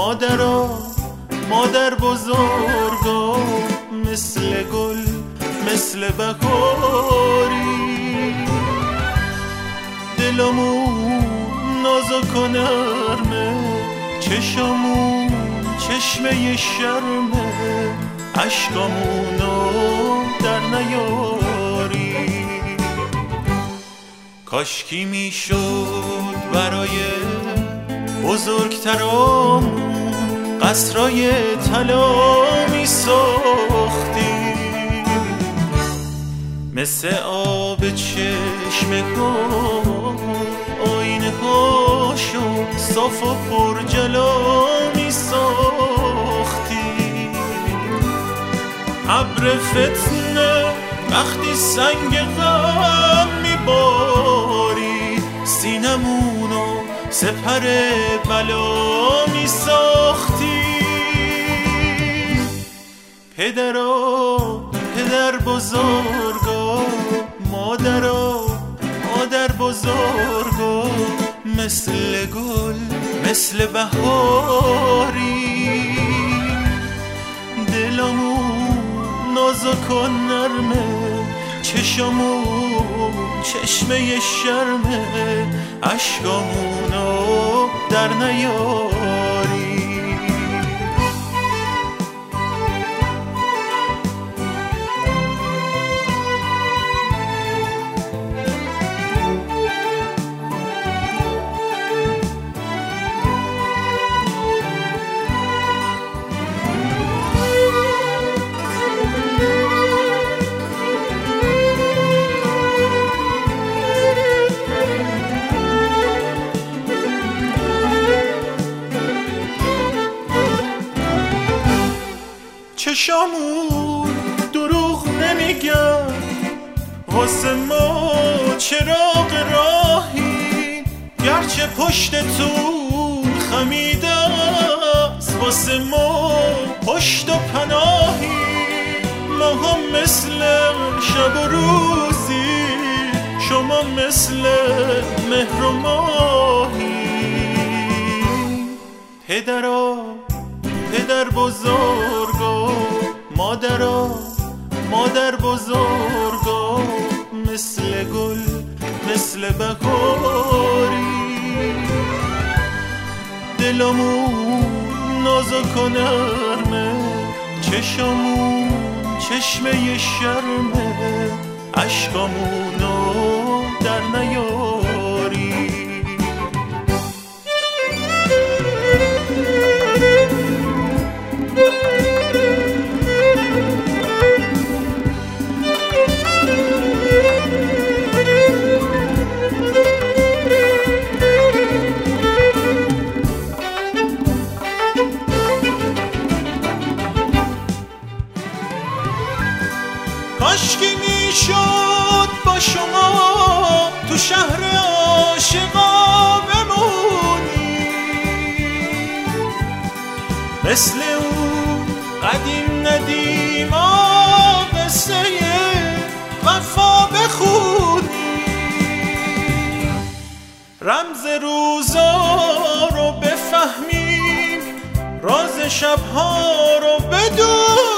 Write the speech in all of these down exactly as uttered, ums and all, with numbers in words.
مادرا مادر بزرگا، مثل گل مثل بهاری، دلمون نازک و نرمه، چشمون چشمه شرمه، عشقامونو در نیاری. کاشکی میشد برای بزرگترامون قصرای طلا میساختیم، مثل آب چشمه گل آینه هاشو صاف و پر جلا میساختیم. ابر فتنه وقتی سنگ غم میباری، سینمونو سپر بلا میساختی. پدرا پدر بزرگا، مادرا مادر بزرگا، مثل گل مثل بهاری، دلمون نازک و نرمه، چشمون چشمه شرمه، عشقامونو در نیاری. چشامون دروغ نمیگن، واسه ما چراغ راهی، گرچه پشتتون خمیده است، واسه ما پشت و پناهی. ما هم مثل شب و روزی، شما مثل مهر و ماهی. پدرا پدر بزرگا، مادرا مادر بزرگا، مثل گل مثل بهاری، دلمون نازک و نرمه، چشمون چشمه شرمه، عشقامونو در نیاری. کاشکی میشد با شما تو شهر عاشقا بمونی، مثل اون قدیم ندیما قصه وفا بخونی، رمز روزا رو بفهمیم، راز شبها رو بدونی.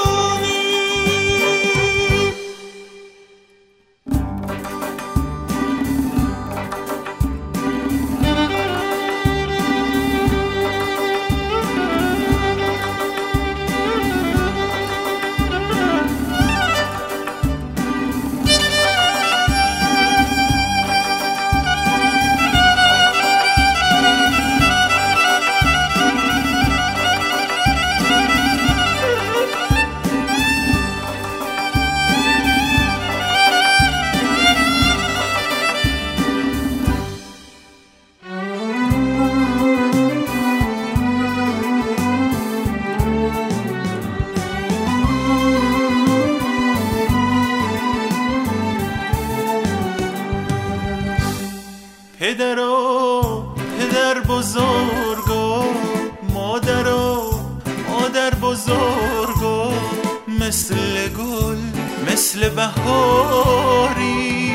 پدرا پدر بزرگا، مادرا مادر بزرگا، مثل گل مثل بهاری،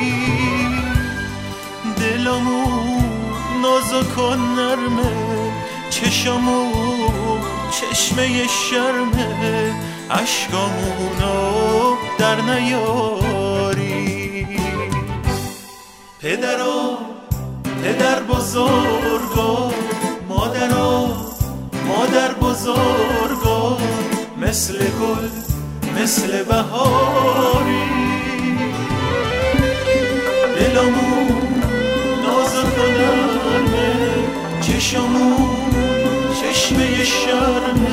دلمون نازک و نرمه، چشمون چشمه شرمه عشقامونو در نیاری. پدرا پدر بزرگا، مادرا مادر بزرگا، مثل گل مثل بهاری. دلمون نازک و نرمه، چشمون چشمه شرمه